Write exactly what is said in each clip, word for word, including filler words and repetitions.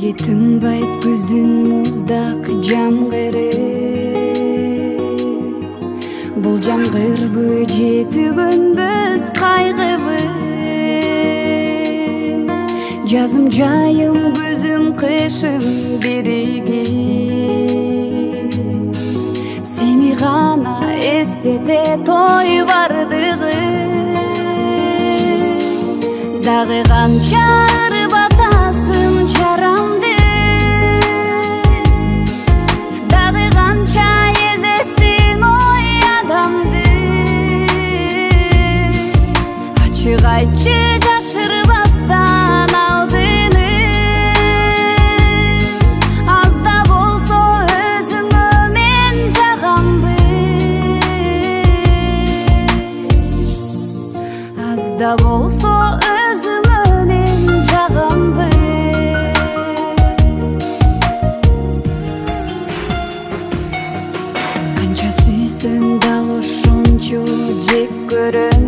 тынбайт күздүн муздак жамгыры. Бул жамгырбы же түгөнбөс кайгыбы? Жазым жайым күзүм кышым бириги. Сени гана эстете той бардыгы. Дагы канча батасын чарамды, дагы канча эзесиң ой адамды. Ачык айтчы жашырбастан алдыны, аз да болсо өзүңө мен жагамбы, аз да болсо өзүңө мен жагамбы. Канча сүйсөм дал ошончо жек көрөм,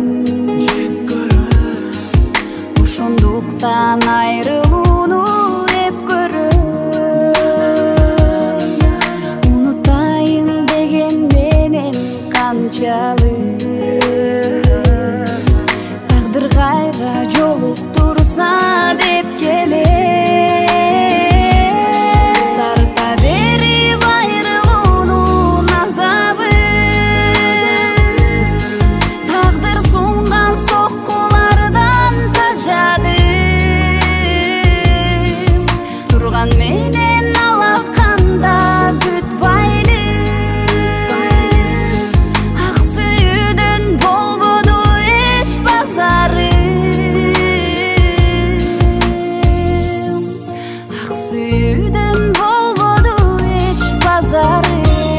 ошондуктан айрылууну эп көрөм. Унутайын деген менен канчалык тагдыр кайра жолуктурса деп келем. Тарта берип айрылуунун азабын, тагдыр сунган соккулардан тажадым. Турган менен алаканда бүт байлык, ак сүйүүдөн болбоду эч базарым, ак сүйүүдөн болбоду эч базарым.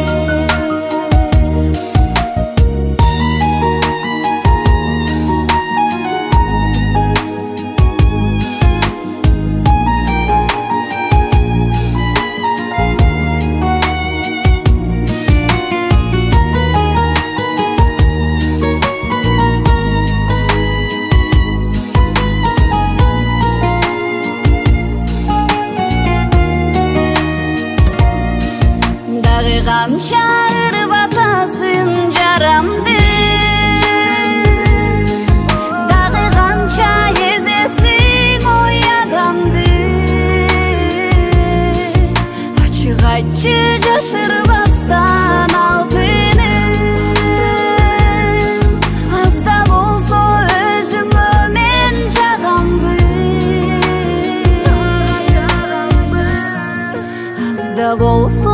Дагы канча ырбатасың жарамды, дагы канча эзесиң ой адамды. Ачык айтчы жашырбастан алдыны, аз да болсо өзүңө мен жагамбы, аз да болсо